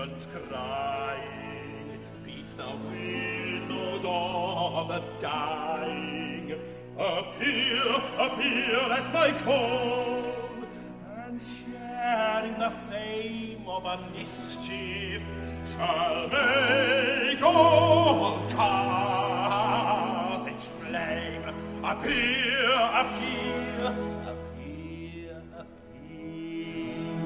servants crying, beat the windows of the dying. Appear, appear at my call, and share in the fame of a mischief shall make all Carthage flame. Appear, appear, appear, appear.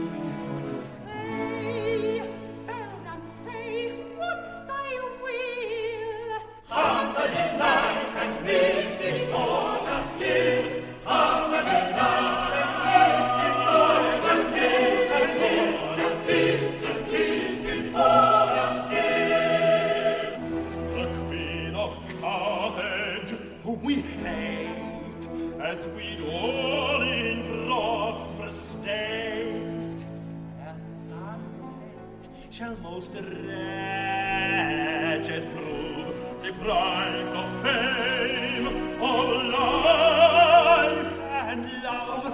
Say, Earldom, say, what's thy will? Hunter the night and mystic all us kill. Hunter the night and mystic all us kill. Just mystic all us kill. The Queen of Carthage, whom we hate, as we'd all in prosperous state, her sunset shall most wretched prove, deprived of fame, of life and love.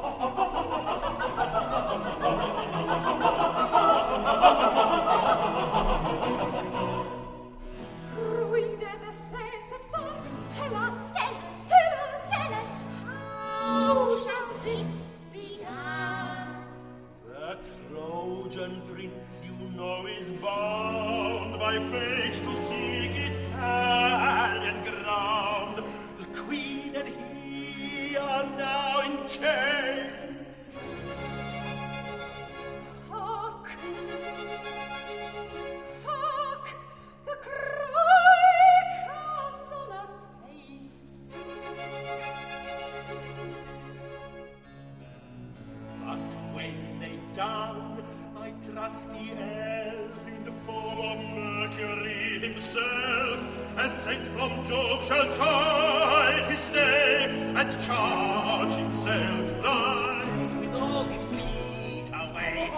Ruined are the set of sun. Tell us, how shall this be done? The Trojan prince, you know, is bound by fate to seek Italian ground. The queen and he are now in chains. Hark! Hark! The cry comes on apace. But when they've done, my trusty elf in the form of Mercury himself, as sent from Jove, shall chide his stay and charge himself to ride with all his fleet away.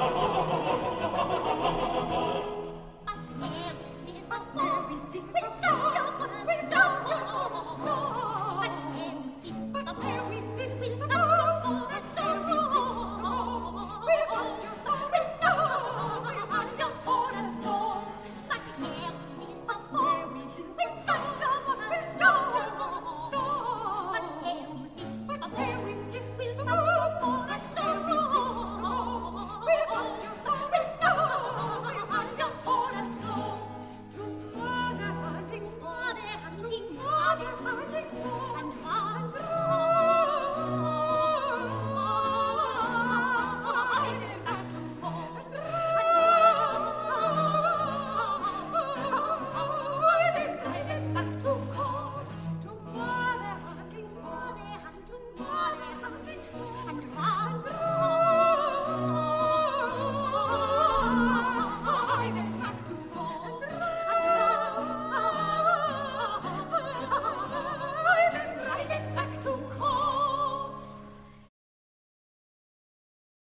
A man is but war with things with